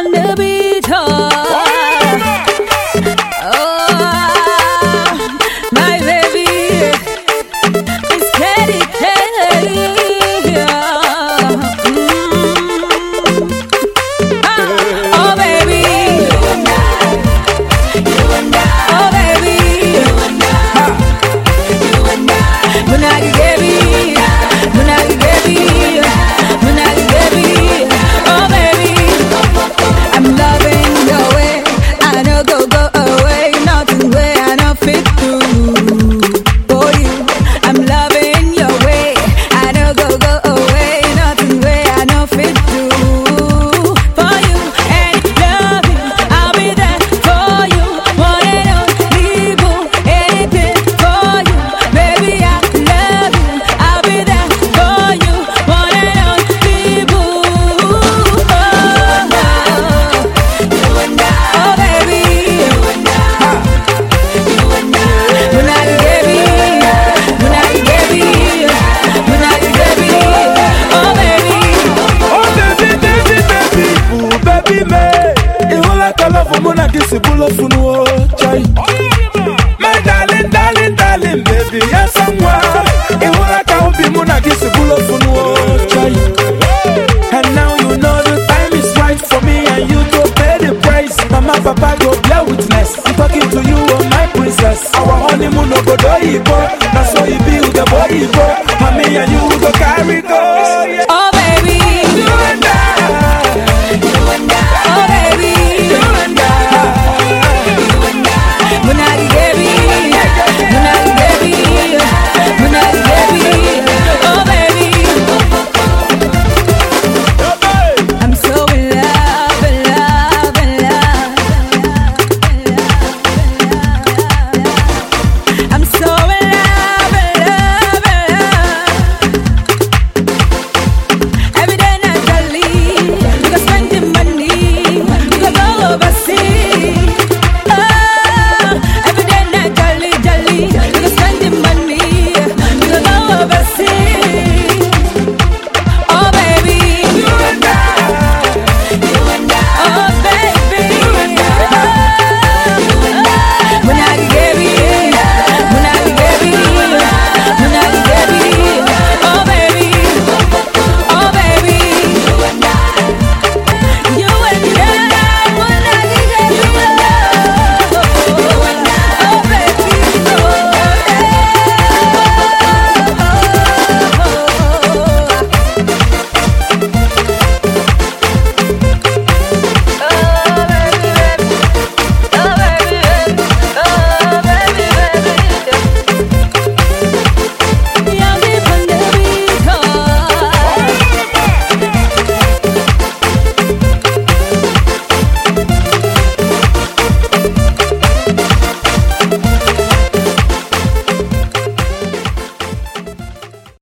on the beat. My baby is Katy Perry. Oh baby, you and I. Oh baby, you and I. Munagi baby, Munagi baby, Munagi baby. Oh baby, I'm loving your way. I know go away, nothing way I know fit to. For you, I'm loving your way. I know go away, nothing way I know fit to. For you and love you, I'll be there for you. One and only boo, anything for you, baby. I love you, I'll be there for you. One and only boo. Oh baby, Munagi baby, Munagi baby, Munagi baby. Oh baby, Oh baby, baby, baby, ooh baby me. You like a love for Munagi, si bulo funuo.